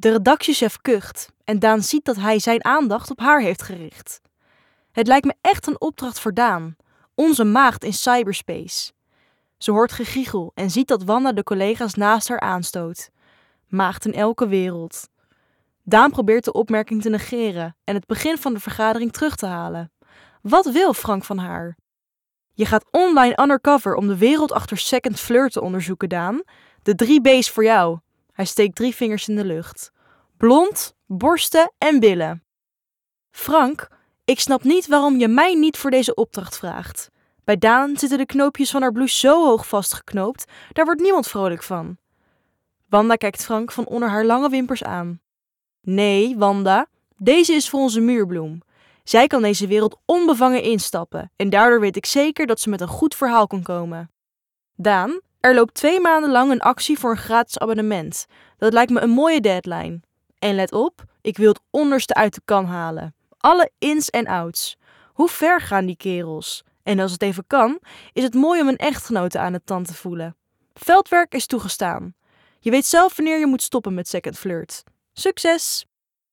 De redactiechef kucht en Daan ziet dat hij zijn aandacht op haar heeft gericht. Het lijkt me echt een opdracht voor Daan, onze maagd in cyberspace. Ze hoort gegiegel en ziet dat Wanda de collega's naast haar aanstoot. Maagd in elke wereld. Daan probeert de opmerking te negeren en het begin van de vergadering terug te halen. Wat wil Frank van haar? Je gaat online undercover om de wereld achter Second Flirt te onderzoeken, Daan. De 3 B's voor jou. Hij steekt 3 vingers in de lucht. Blond, borsten en billen. Frank, ik snap niet waarom je mij niet voor deze opdracht vraagt. Bij Daan zitten de knoopjes van haar blouse zo hoog vastgeknoopt, daar wordt niemand vrolijk van. Wanda kijkt Frank van onder haar lange wimpers aan. Nee, Wanda, deze is voor onze muurbloem. Zij kan deze wereld onbevangen instappen en daardoor weet ik zeker dat ze met een goed verhaal kan komen. Daan, er loopt 2 maanden lang een actie voor een gratis abonnement. Dat lijkt me een mooie deadline. En let op, ik wil het onderste uit de kan halen. Alle ins en outs. Hoe ver gaan die kerels? En als het even kan, is het mooi om een echtgenote aan de tand te voelen. Veldwerk is toegestaan. Je weet zelf wanneer je moet stoppen met Second Flirt. Succes!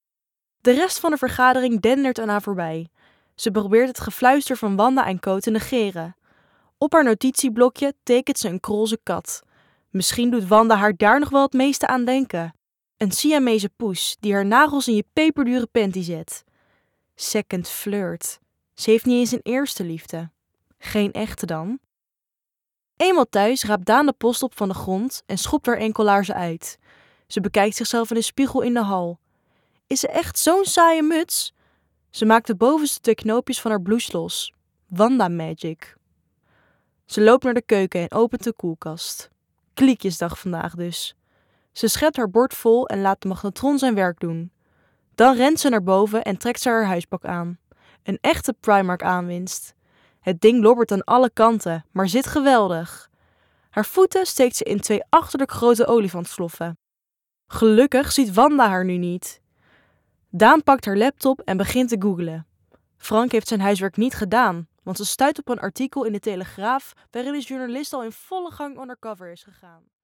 De rest van de vergadering dendert aan haar voorbij. Ze probeert het gefluister van Wanda en Co te negeren. Op haar notitieblokje tekent ze een krolse kat. Misschien doet Wanda haar daar nog wel het meeste aan denken. Een Siamese poes die haar nagels in je peperdure panty zet. Second Flirt. Ze heeft niet eens een eerste liefde. Geen echte dan? Eenmaal thuis raapt Daan de post op van de grond en schopt haar enkelaarzen uit. Ze bekijkt zichzelf in de spiegel in de hal. Is ze echt zo'n saaie muts? Ze maakt de bovenste 2 knoopjes van haar blouse los. Wanda Magic. Ze loopt naar de keuken en opent de koelkast. Kliekjesdag vandaag dus. Ze schept haar bord vol en laat de magnetron zijn werk doen. Dan rent ze naar boven en trekt ze haar huispak aan. Een echte Primark aanwinst. Het ding lobbert aan alle kanten, maar zit geweldig. Haar voeten steekt ze in 2 achterlijk grote olifantsloffen. Gelukkig ziet Wanda haar nu niet. Daan pakt haar laptop en begint te googlen. Frank heeft zijn huiswerk niet gedaan, want ze stuit op een artikel in de Telegraaf waarin de journalist al in volle gang undercover is gegaan.